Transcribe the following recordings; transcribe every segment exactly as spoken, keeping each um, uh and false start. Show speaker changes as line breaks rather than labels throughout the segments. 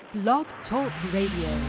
Blog Talk Radio.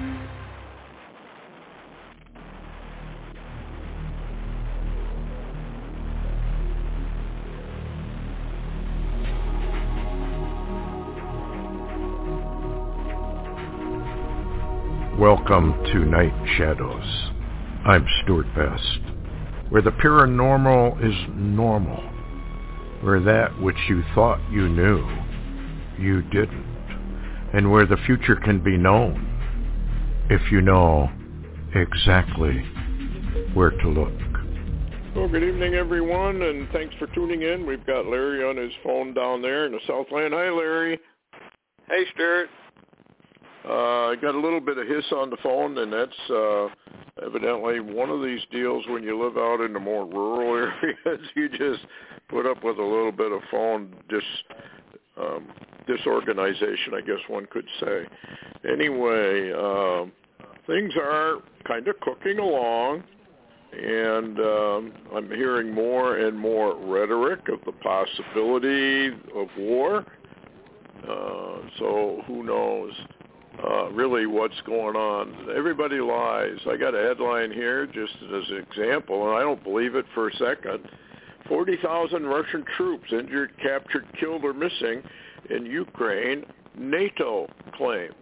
Welcome to Night Shadows. I'm Stuart Best, where the paranormal is normal, where that which you thought you knew, you didn't, and where the future can be known if you know exactly where to look.
Well, good evening, everyone, and thanks for tuning in. We've got Larry on his phone down there in the Southland. Hi, Larry.
Hey, Stuart.
Uh, I got a little bit of hiss on the phone, and that's uh, evidently one of these deals when you live out in the more rural areas. You just put up with a little bit of phone dis, um, disorganization, I guess one could say. Anyway, uh, things are kind of cooking along, and um, I'm hearing more and more rhetoric of the possibility of war. Uh, so who knows? Uh, really what's going on. Everybody lies. I got a headline here just as an example, and I don't believe it for a second. forty thousand Russian troops injured, captured, killed, or missing in Ukraine, NATO claims.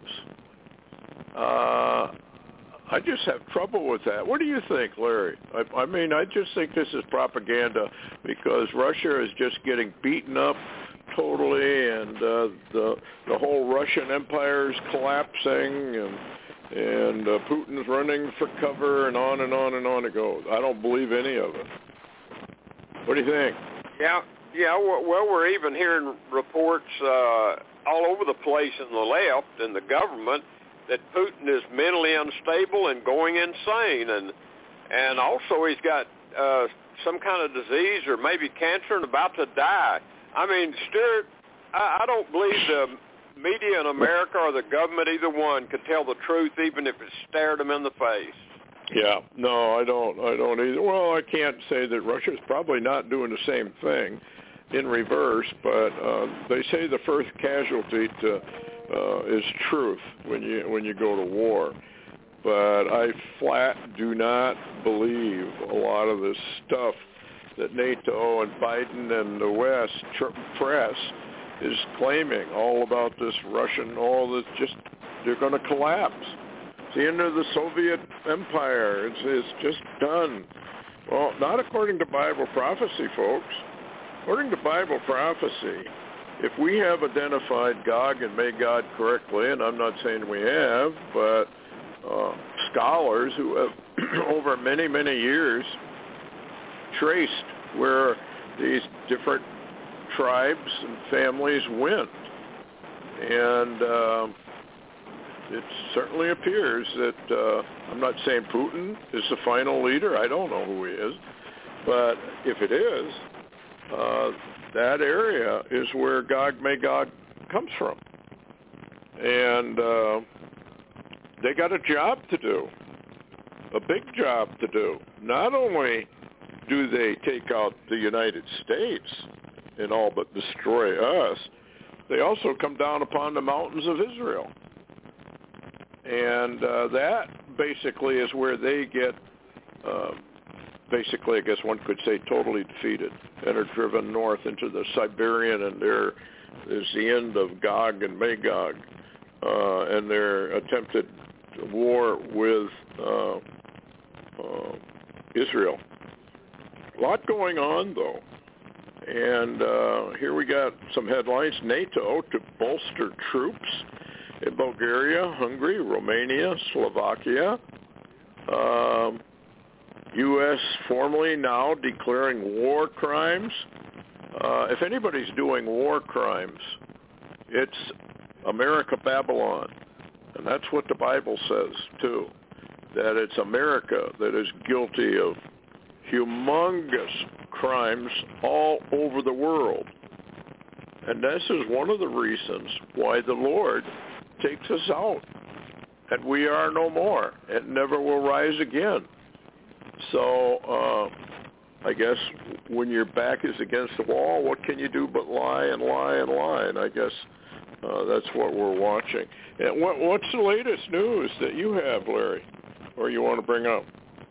Uh, I just have trouble with that. What do you think, Larry? I, I mean, I just think this is propaganda because Russia is just getting beaten up totally, and uh, the the whole Russian empire is collapsing, and and uh, Putin's running for cover, and on and on and on it goes. I don't believe any of it. What do you think?
Yeah, yeah. Well, we're even hearing reports uh, all over the place in the left and the government that Putin is mentally unstable and going insane, and and also he's got uh, some kind of disease or maybe cancer and about to die. I mean, Stuart, I, I don't believe the media in America or the government, either one, could tell the truth even if it stared them in the face.
Yeah, no, I don't. I don't either. Well, I can't say that Russia's probably not doing the same thing in reverse, but uh, they say the first casualty to, uh, is truth when you when you go to war. But I flat do not believe a lot of this stuff that NATO and Biden and the West tr- press is claiming all about this Russian, all this just, they're going to collapse. It's the end of the Soviet Empire. It's, it's just done. Well, not according to Bible prophecy, folks. According to Bible prophecy, if we have identified Gog and Magog correctly, and I'm not saying we have, but uh, scholars who have over many, many years traced where these different tribes and families went. And uh, it certainly appears that, uh, I'm not saying Putin is the final leader. I don't know who he is. But if it is, uh, that area is where Gog Magog comes from. And uh, they got a job to do, a big job to do. Not only do they take out the United States and all but destroy us, they also come down upon the mountains of Israel. And uh, that basically is where they get, uh, basically I guess one could say totally defeated and are driven north into the Siberian, and there is the end of Gog and Magog uh, and their attempted war with uh, uh, Israel. A lot going on, though. And uh, here we got some headlines. NATO to bolster troops in Bulgaria, Hungary, Romania, Slovakia. Um, U S formally now declaring war crimes. Uh, if anybody's doing war crimes, it's America Babylon. And that's what the Bible says, too, that it's America that is guilty of humongous crimes all over the world. And this is one of the reasons why the Lord takes us out. And we are no more. It never will rise again. So uh, I guess when your back is against the wall, what can you do but lie and lie and lie? And I guess Uh, that's what we're watching. And what, what's the latest news that you have, Larry, or you want to bring up?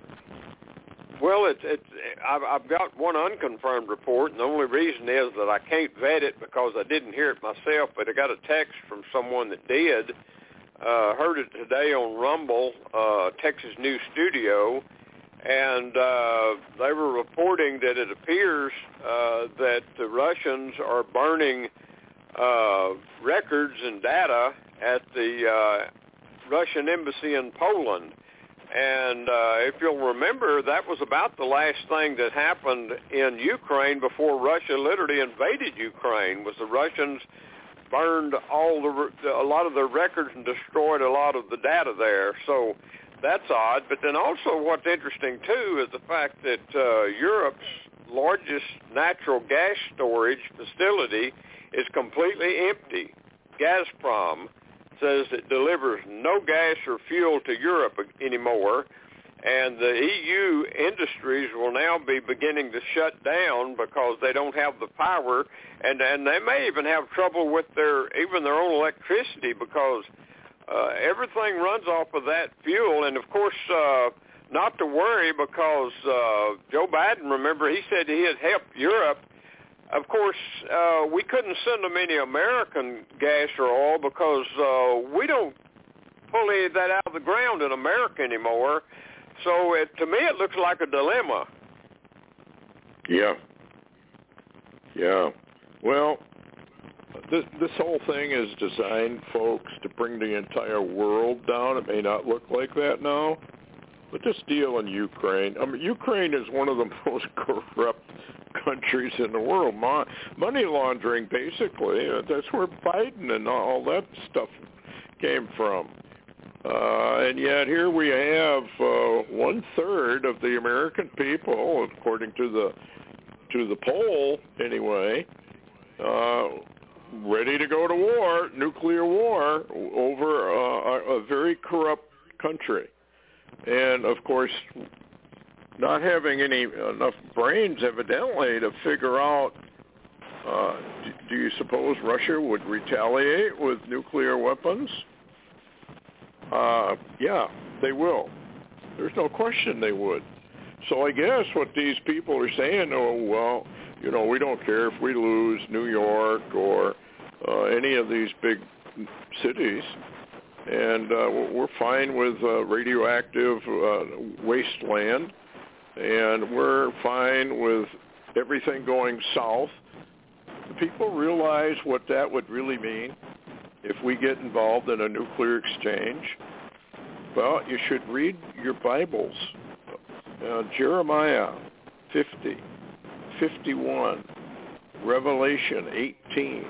Well, it's it's I've, I've got one unconfirmed report, and the only reason is that I can't vet it because I didn't hear it myself, but I got a text from someone that did. Uh, heard it today on Rumble, uh, Texas News Studio, and uh, they were reporting that it appears uh, that the Russians are burning uh, records and data at the uh, Russian embassy in Poland. And uh, if you'll remember, that was about the last thing that happened in Ukraine before Russia literally invaded Ukraine, was the Russians burned all the a lot of their records and destroyed a lot of the data there. So that's odd. But then also what's interesting, too, is the fact that uh, Europe's largest natural gas storage facility is completely empty. Gazprom says it delivers no gas or fuel to Europe anymore, and the E U industries will now be beginning to shut down because they don't have the power, and, and they may even have trouble with their even their own electricity because uh, everything runs off of that fuel. And, of course, uh, not to worry because uh, Joe Biden, remember, he said he had helped Europe. Of course, uh, we couldn't send them any American gas or oil because uh, we don't pull any of that out of the ground in America anymore. So it, to me, it looks like a dilemma.
Yeah. Yeah. Well, this, this whole thing is designed, folks, to bring the entire world down. It may not look like that now, but this deal in Ukraine, I mean, Ukraine is one of the most corrupt countries in the world. Mo- money laundering, basically. Uh, that's where Biden and all that stuff came from. Uh, and yet here we have uh, one-third of the American people, according to the to the poll anyway, uh, ready to go to war, nuclear war, over uh, a, a very corrupt country. And, of course, not having any enough brains, evidently, to figure out, uh, do, do you suppose Russia would retaliate with nuclear weapons? Uh, yeah, they will. There's no question they would. So I guess what these people are saying, oh, well, you know, we don't care if we lose New York or uh, any of these big cities, and uh, we're fine with uh, radioactive uh, wasteland, and we're fine with everything going south. Do people realize what that would really mean if we get involved in a nuclear exchange? Well, you should read your Bibles. Uh, Jeremiah fifty, fifty-one, Revelation eighteen.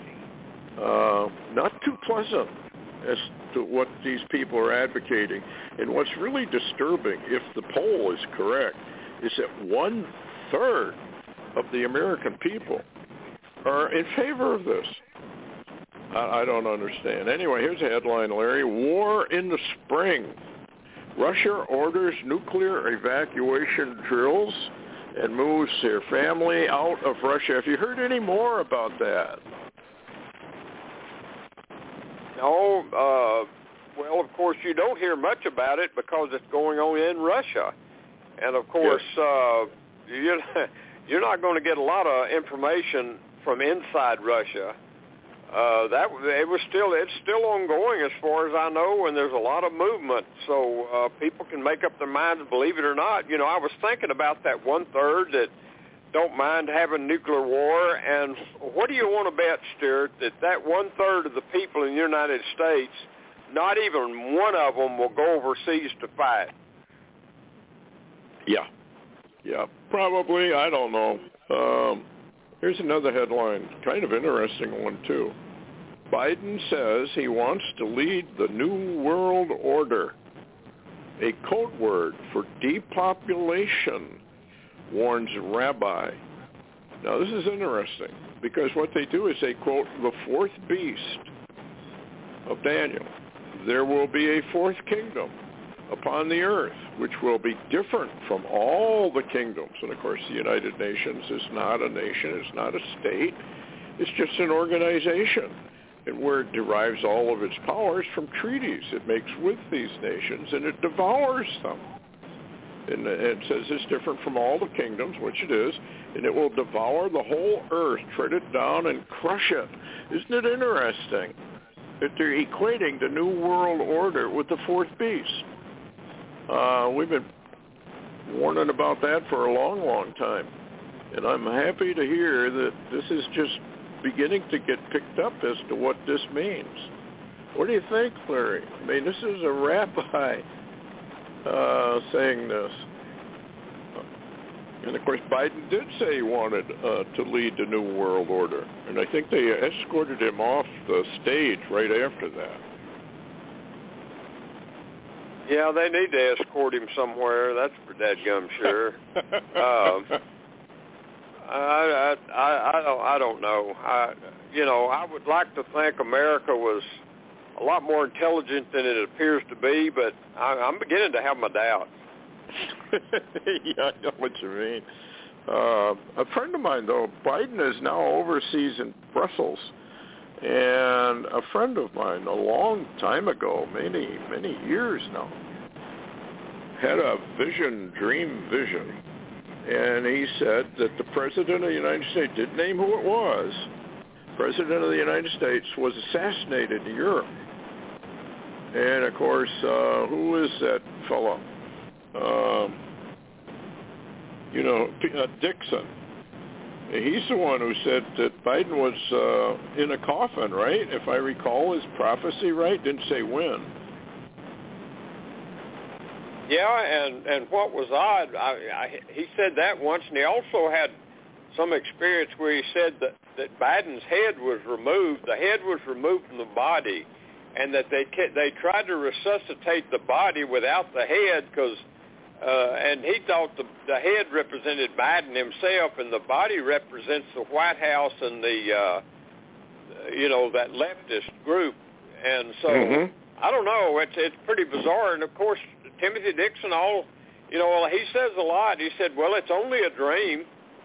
Uh, not too pleasant as to what these people are advocating. And what's really disturbing, if the poll is correct, is that one-third of the American people are in favor of this. I, I don't understand. Anyway, here's a headline, Larry. War in the spring. Russia orders nuclear evacuation drills and moves their family out of Russia. Have you heard any more about that?
No. Uh, well, of course, you don't hear much about it because it's going on in Russia. And, of course, yes. uh, you're, you're not going to get a lot of information from inside Russia. Uh, that it was still it's still ongoing as far as I know, and there's a lot of movement. So uh, people can make up their minds, believe it or not. You know, I was thinking about that one third that don't mind having nuclear war, and what do you want to bet, Stuart, that that one third of the people in the United States, not even one of them will go overseas to fight?
Yeah, yeah, probably. I don't know. Um, Here's another headline, kind of interesting one, too. Biden says he wants to lead the New World Order, a code word for depopulation, warns rabbi. Now, this is interesting, because what they do is they quote the fourth beast of Daniel. There will be a fourth kingdom upon the earth, which will be different from all the kingdoms. And, of course, the United Nations is not a nation. It's not a state. It's just an organization. and where it derives all of its powers from treaties it makes with these nations, and it devours them. And it says it's different from all the kingdoms, which it is, and it will devour the whole earth, tread it down, and crush it. Isn't it interesting that they're equating the New World Order with the fourth beast? Uh, we've been warning about that for a long, long time. And I'm happy to hear that this is just beginning to get picked up as to what this means. What do you think, Larry? I mean, this is a rabbi uh, saying this. And, of course, Biden did say he wanted uh, to lead the New World Order. And I think they escorted him off the stage right after that.
Yeah, they need to escort him somewhere. That's for dadgum sure. um, I, I, I, I don't, I don't know. I, you know, I would like to think America was a lot more intelligent than it appears to be, but I, I'm beginning to have my doubts.
Yeah, I know what you mean. Uh, a friend of mine, though, Biden is now overseas in Brussels, and a friend of mine, a long time ago, many, many years now, had a vision, dream vision, and he said that the President of the United States, didn't name who it was, President of the United States was assassinated in Europe. And, of course, uh, who is that fellow? Um, you know, uh, Dixon. He's the one who said that Biden was uh, in a coffin, right? If I recall his prophecy right, didn't say when.
Yeah, and, and what was odd, I, I, he said that once, and he also had some experience where he said that, that Biden's head was removed. The head was removed from the body, and that they they tried to resuscitate the body without the head because, uh, and he thought the, the head represented Biden himself, and the body represents the White House and the, uh, you know, that leftist group. And so, mm-hmm. I don't know, it's, it's pretty bizarre. And, of course, Timothy Dixon, all, you know, he says a lot. He said, well, it's only a dream.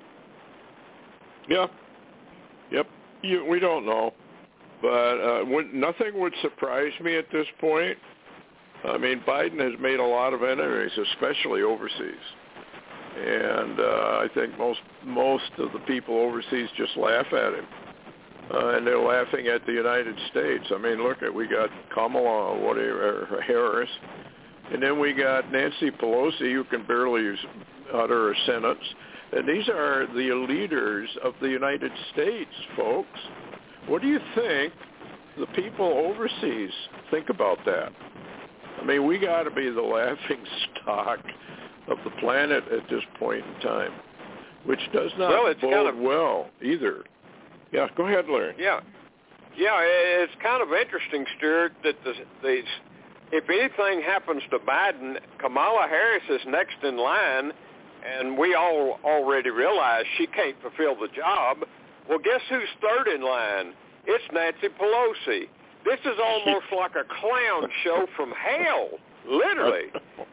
Yeah. Yep. You, we don't know. But uh, when, nothing would surprise me at this point. I mean, Biden has made a lot of enemies, especially overseas. And uh, I think most most of the people overseas just laugh at him. Uh, and they're laughing at the United States. I mean, look, at we got Kamala whatever, Harris. And then we got Nancy Pelosi, who can barely use, utter a sentence. And these are the leaders of the United States, folks. What do you think the people overseas think about that? I mean, we got to be the laughing stock of the planet at this point in time, which does not
well, it's
bode
kind of,
well either. Yeah, go ahead, Larry.
Yeah, yeah, it's kind of interesting, Stuart, that the, the if anything happens to Biden, Kamala Harris is next in line, and we all already realize she can't fulfill the job. Well, guess who's third in line? It's Nancy Pelosi. This is almost like a clown show from hell, literally.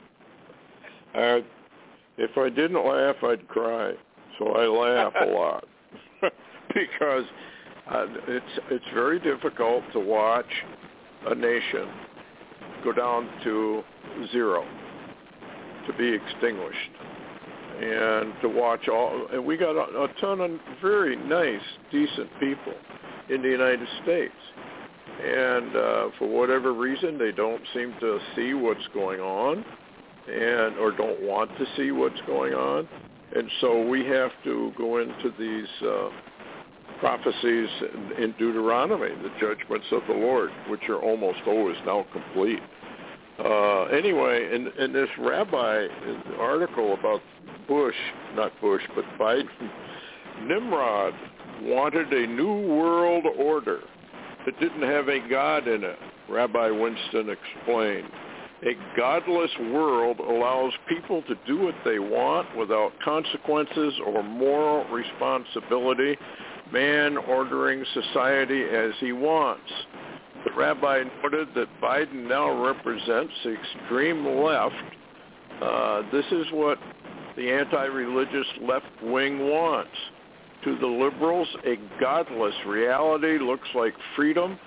Uh, if I didn't laugh, I'd cry. So I laugh a lot because uh, it's it's very difficult to watch a nation go down to zero, to be extinguished. And to watch all, and we got a, a ton of very nice, decent people in the United States. And uh, for whatever reason, they don't seem to see what's going on and or don't want to see what's going on. And so we have to go into these uh, prophecies in, in Deuteronomy, the judgments of the Lord, which are almost always now complete. Uh, anyway, in, in this rabbi article about Bush, not Bush, but Biden, Nimrod wanted a new world order that didn't have a God in it, Rabbi Winston explained. A godless world allows people to do what they want without consequences or moral responsibility, man ordering society as he wants. The rabbi noted that Biden now represents the extreme left. Uh, this is what the anti-religious left wing wants. To the liberals, a godless reality looks like freedom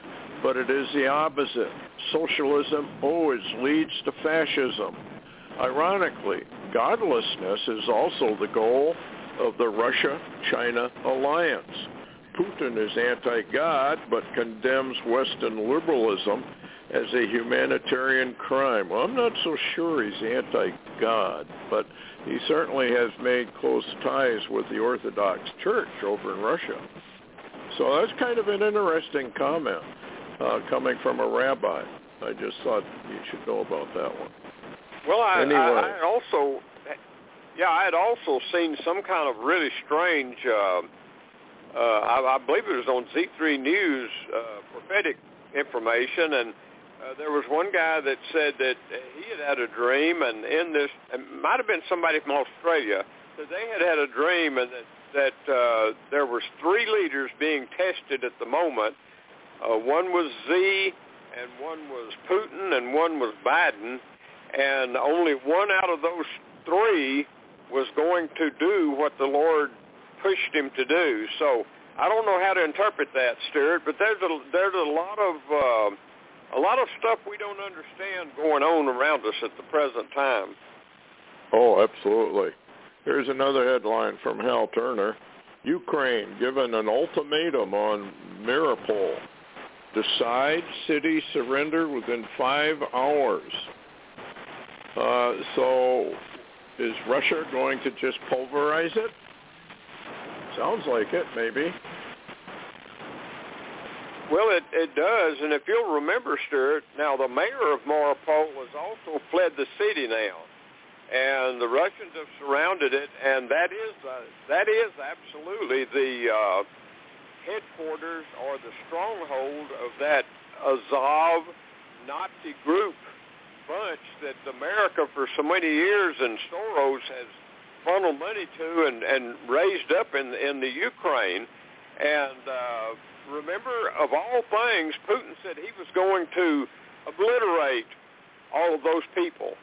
but it is the opposite. Socialism always leads to fascism. Ironically, godlessness is also the goal of the Russia-China alliance. Putin is anti-God, but condemns Western liberalism as a humanitarian crime. Well, I'm not so sure he's anti-God, but he certainly has made close ties with the Orthodox Church over in Russia. So that's kind of an interesting comment uh, coming from a rabbi. I just thought you should know about that one.
Well, I,
anyway.
I, I also, yeah, I had also seen some kind of really strange, uh, uh, I, I believe it was on Z three News, uh, prophetic information, and uh, there was one guy that said that he had had a dream, and in this, it might have been somebody from Australia, that they had had a dream, and that, that uh, there was three leaders being tested at the moment. Uh, one was Z, and one was Putin, and one was Biden, and only one out of those three was going to do what the Lord pushed him to do. So I don't know how to interpret that, Stuart, but there's a there's a lot of uh, a lot of stuff we don't understand going on around us at the present time.
Oh, absolutely. Here's another headline from Hal Turner: Ukraine given an ultimatum on Mariupol. Decide city surrender within five hours. Uh, so is Russia going to just pulverize it? Sounds like it, maybe.
Well, it, it does, and if you'll remember, Stuart, now the mayor of Mariupol has also fled the city now, and the Russians have surrounded it, and that is uh, that is absolutely the uh, headquarters or the stronghold of that Azov Nazi group bunch that America for so many years and Soros has funneled money to and, and raised up in in the Ukraine. And uh, remember, of all things, Putin said he was going to obliterate all of those people.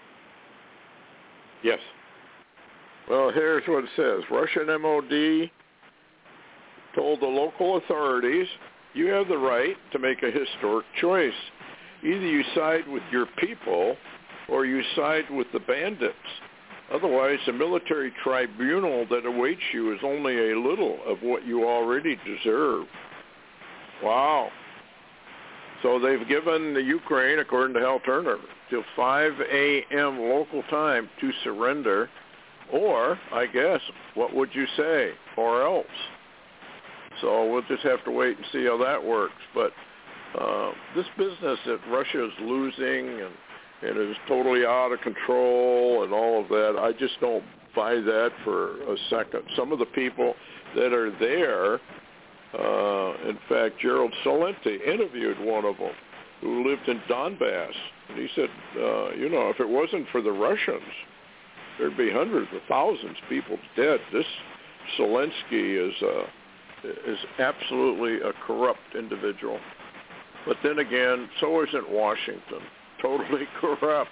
Yes. Well, here's what it says. Russian M O D told the local authorities, you have the right to make a historic choice. Either you side with your people or you side with the bandits. Otherwise, the military tribunal that awaits you is only a little of what you already deserve. Wow. So they've given the Ukraine, according to Hal Turner, till five a.m. local time to surrender. Or, I guess, what would you say? Or else. So we'll just have to wait and see how that works. But uh, this business that Russia is losing and, and is totally out of control and all of that, I just don't buy that for a second. Some of the people that are there, uh, in fact, Gerald Celente interviewed one of them who lived in Donbass. And he said, uh, you know, if it wasn't for the Russians, there'd be hundreds of thousands of people dead. This Zelensky is uh, is absolutely a corrupt individual. But then again, so isn't Washington. Totally corrupt.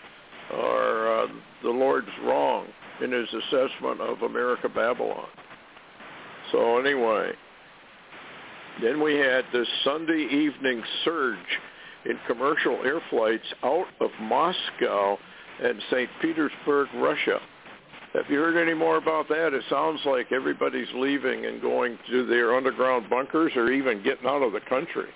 Or uh, the Lord's wrong in his assessment of America Babylon. So anyway, then we had this Sunday evening surge in commercial air flights out of Moscow and Saint Petersburg, Russia. Have you heard any more about that? It sounds like everybody's leaving and going to their underground bunkers or even getting out of the country.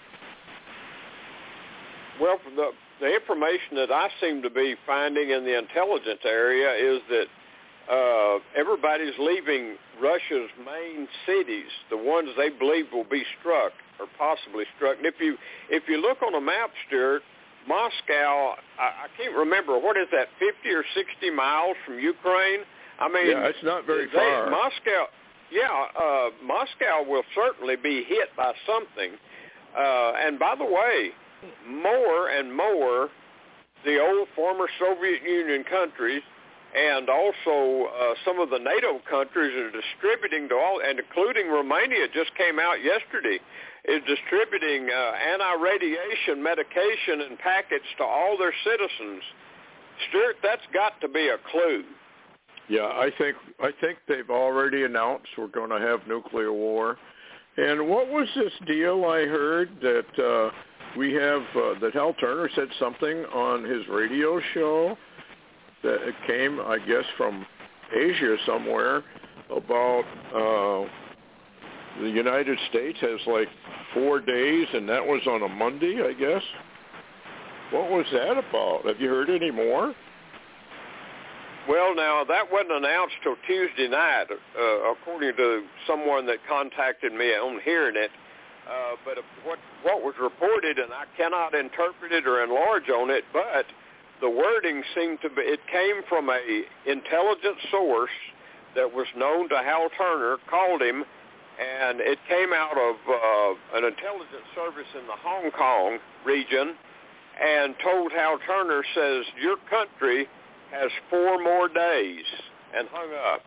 Well, the, the information that I seem to be finding in the intelligence area is that uh, everybody's leaving Russia's main cities, the ones they believe will be struck or possibly struck. And if you if you look on a map, Stuart, Moscow, I, I can't remember, what is that, fifty or sixty miles from Ukraine? I mean,
yeah, it's not very
they,
far.
Moscow, yeah, uh, Moscow will certainly be hit by something. Uh, and by the way, more and more the old former Soviet Union countries and also uh, some of the NATO countries are distributing to all, and including Romania just came out yesterday, is distributing uh, anti-radiation medication and packets to all their citizens. Stuart, that's got to be a clue.
Yeah, I think I think they've already announced we're going to have nuclear war. And what was this deal I heard that uh, we have uh, that Hal Turner said something on his radio show that it came, I guess, from Asia somewhere about uh, the United States has like four days, and that was on a Monday, I guess. What was that about? Have you heard any more?
Well, now, that wasn't announced till Tuesday night, uh, according to someone that contacted me on hearing it. Uh, but what what was reported, and I cannot interpret it or enlarge on it, but the wording seemed to be, it came from a intelligence source that was known to Hal Turner, called him, and it came out of uh, an intelligence service in the Hong Kong region, and told Hal Turner, says, your country has four more days, and hung up.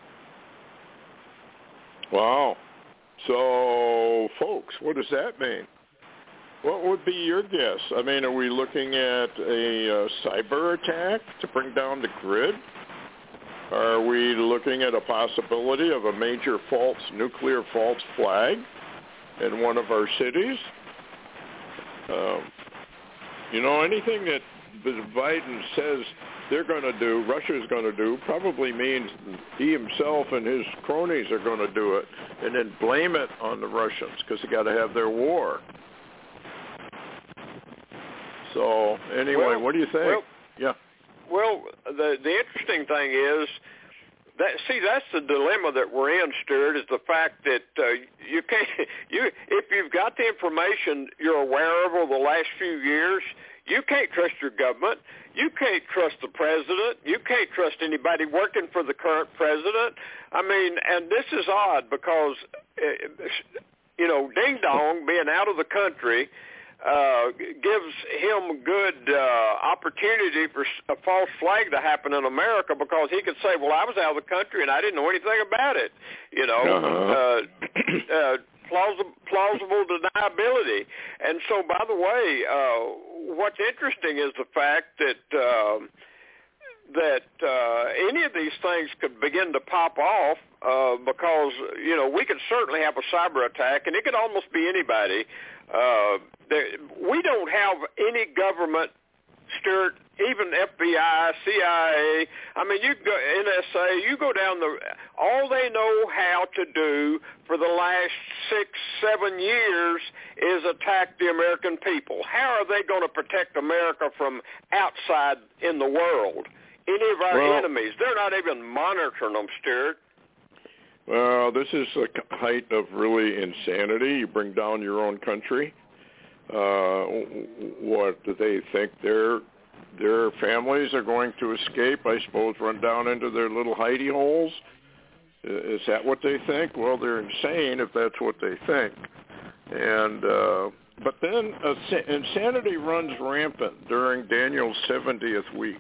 Wow. So, folks, what does that mean? What would be your guess? I mean, are we looking at a uh, cyber attack to bring down the grid? Are we looking at a possibility of a major false, nuclear false flag in one of our cities? Um, you know, anything that Biden says they're going to do, Russia's going to do, probably means he himself and his cronies are going to do it, and then blame it on the Russians because they got to have their war. So anyway,
well,
what do you think?
Well,
yeah.
Well, the the interesting thing is that see that's the dilemma that we're in, Stuart, is the fact that uh, you can't you if you've got the information you're aware of over the last few years. You can't trust your government. You can't trust the president. You can't trust anybody working for the current president. I mean, and this is odd because, you know, Ding Dong being out of the country uh, gives him good uh, opportunity for a false flag to happen in America because he could say, well, I was out of the country and I didn't know anything about it, you know.
Uh-huh.
uh, uh, plausible, plausible deniability. And so, by the way, uh, what's interesting is the fact that uh, that uh, any of these things could begin to pop off uh, because, you know, we could certainly have a cyber attack, and it could almost be anybody. Uh, there, we don't have any government, Stuart, even F B I, C I A, I mean, you go, N S A, you go down the, all they know how to do for the last six, seven years is attack the American people. How are they going to protect America from outside in the world? Any of our
well,
enemies, they're not even monitoring them, Stuart.
Well, this is the height of really insanity. You bring down your own country. Uh, what do they think? Their their families are going to escape, I suppose, run down into their little hidey holes? Is that what they think? Well, they're insane if that's what they think. And uh, but then uh, insanity runs rampant during Daniel's seventieth week.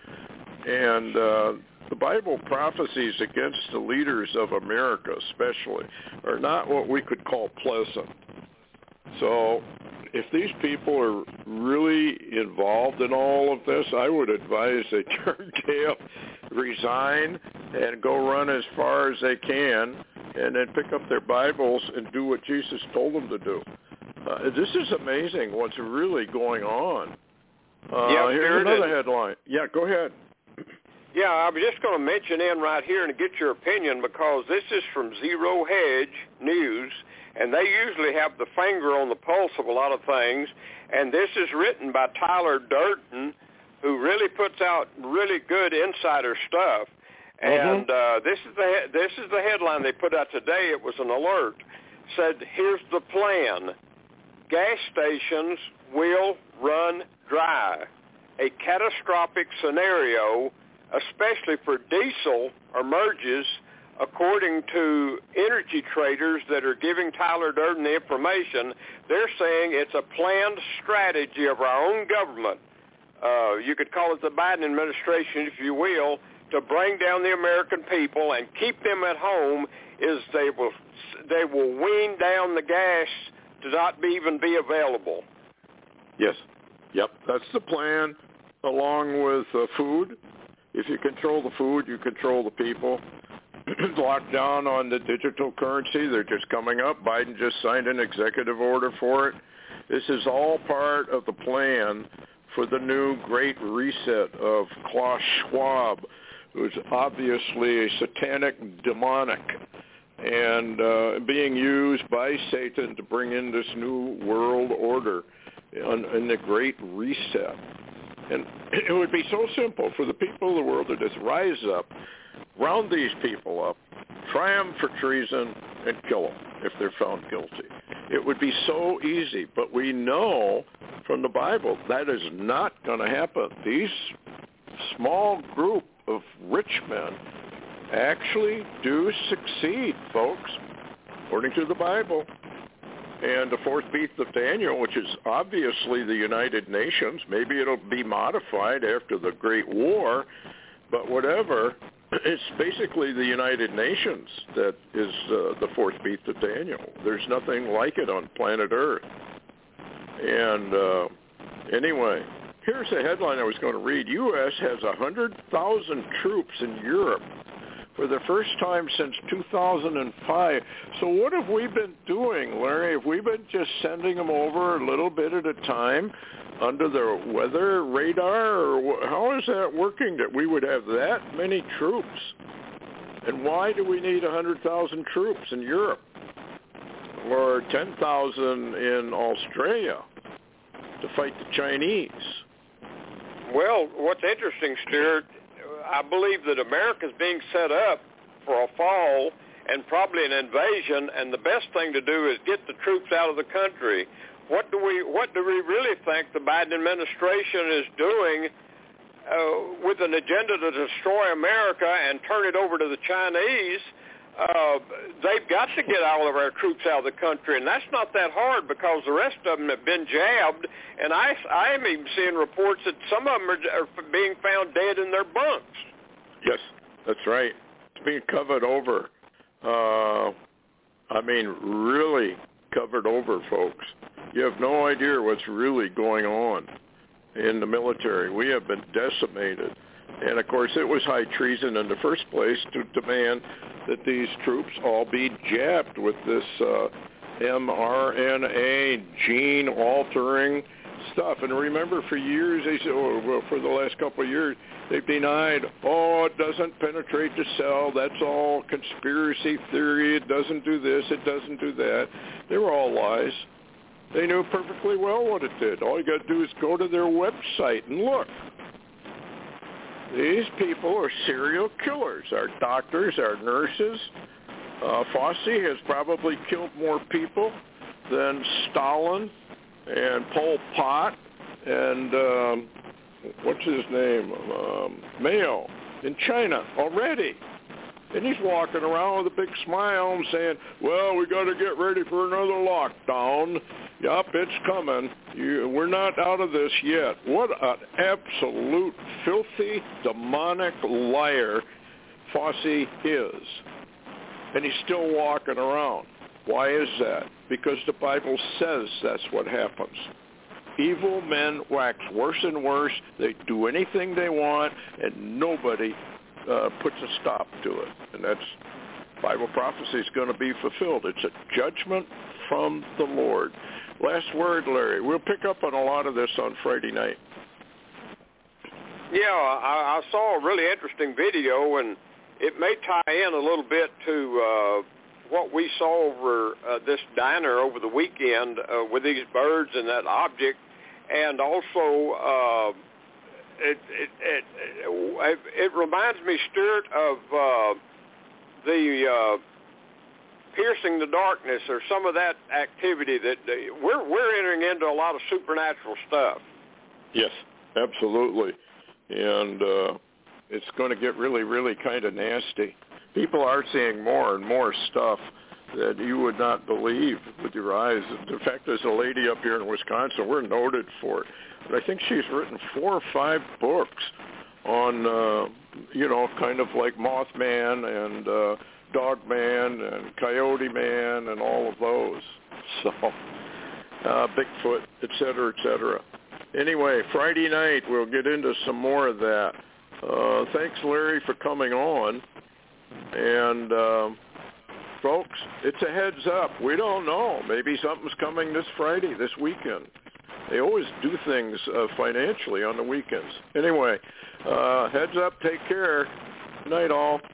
And uh, the Bible prophecies against the leaders of America especially are not what we could call pleasant. So if these people are really involved in all of this, I would advise they turn tail, resign, and go run as far as they can, and then pick up their Bibles and do what Jesus told them to do. Uh, this is amazing what's really going on. Uh,
yeah,
here's another headline. Yeah, go ahead.
Yeah, I was just going to mention in right here and get your opinion because this is from Zero Hedge News, and they usually have the finger on the pulse of a lot of things, and this is written by Tyler Durden, who really puts out really good insider stuff. And uh, this is the this is the headline they put out today. It was an alert. Said, here's the plan. Gas stations will run dry. A catastrophic scenario, especially for diesel, emerges according to energy traders that are giving Tyler Durden the information. They're saying it's a planned strategy of our own government. Uh, you could call it the Biden administration, if you will, to bring down the American people and keep them at home. Is they will they will wean down the gas to not be, even be available.
Yes. Yep. That's the plan, along with uh, food. If you control the food, you control the people. Lock down on the digital currency. They're just coming up. Biden just signed an executive order for it. This is all part of the plan for the new Great Reset of Klaus Schwab, who's obviously a satanic demonic and uh, being used by Satan to bring in this new world order in, in the Great Reset. And it would be so simple for the people of the world to just rise up, round these people up, try them for treason, and kill them if they're found guilty. It would be so easy, but we know from the Bible that is not going to happen. These small group of rich men actually do succeed, folks, according to the Bible. And the fourth beast of Daniel, which is obviously the United Nations, maybe it'll be modified after the Great War, but whatever, it's basically the United Nations that is uh, the fourth beast of Daniel. There's nothing like it on planet Earth. And uh, anyway, here's a headline I was going to read. U S has one hundred thousand troops in Europe for the first time since two thousand five. So what have we been doing, Larry? Have we been just sending them over a little bit at a time under the weather radar? Or how is that working that we would have that many troops? And why do we need one hundred thousand troops in Europe or ten thousand in Australia to fight the Chinese?
Well, what's interesting, Stuart, I believe that America's being set up for a fall and probably an invasion, and the best thing to do is get the troops out of the country. What do we what do we really think the Biden administration is doing uh, with an agenda to destroy America and turn it over to the Chinese? Uh, they've got to get all of our troops out of the country, and that's not that hard because the rest of them have been jabbed, and I, I am even seeing reports that some of them are, are being found dead in their bunks.
Yes, that's right. It's being covered over. Uh, I mean, really covered over, folks. You have no idea what's really going on in the military. We have been decimated. And, of course, it was high treason in the first place to demand that these troops all be jabbed with this uh, mRNA gene-altering stuff. And remember, for years, they said, oh, well, for the last couple of years, they've denied, oh, it doesn't penetrate the cell. That's all conspiracy theory. It doesn't do this. It doesn't do that. They were all lies. They knew perfectly well what it did. All you got to do is go to their website and look. These people are serial killers. Our doctors, our nurses. Uh, Fauci has probably killed more people than Stalin and Pol Pot and um, what's his name, um, Mao in China already. And he's walking around with a big smile and saying, well, we got to get ready for another lockdown. Yup, it's coming. You, we're not out of this yet. What an absolute filthy, demonic liar Fauci is. And he's still walking around. Why is that? Because the Bible says that's what happens. Evil men wax worse and worse. They do anything they want, and nobody uh, puts a stop to it. And that's Bible prophecy is going to be fulfilled. It's a judgment from the Lord. Last word, Larry. We'll pick up on a lot of this on Friday night.
Yeah, I, I saw a really interesting video, and it may tie in a little bit to uh, what we saw over uh, this diner over the weekend uh, with these birds and that object, and also uh, it, it, it, it, it reminds me, Stuart, of uh, the uh, piercing the darkness or some of that activity that uh, we're we're entering into a lot of supernatural stuff.
Yes, absolutely, and uh, it's going to get really, really kind of nasty. People are seeing more and more stuff that you would not believe with your eyes. In fact, there's a lady up here in Wisconsin. We're noted for it. But I think she's written four or five books on, uh, you know, kind of like Mothman and uh, Dogman and Coyote Man and all of those. So, uh, Bigfoot, et cetera, et cetera. Anyway, Friday night we'll get into some more of that. Uh, thanks, Larry, for coming on. And uh, folks, it's a heads up. We don't know. Maybe something's coming this Friday, this weekend. They always do things uh, financially on the weekends. Anyway, uh, heads up. Take care. Good night, all.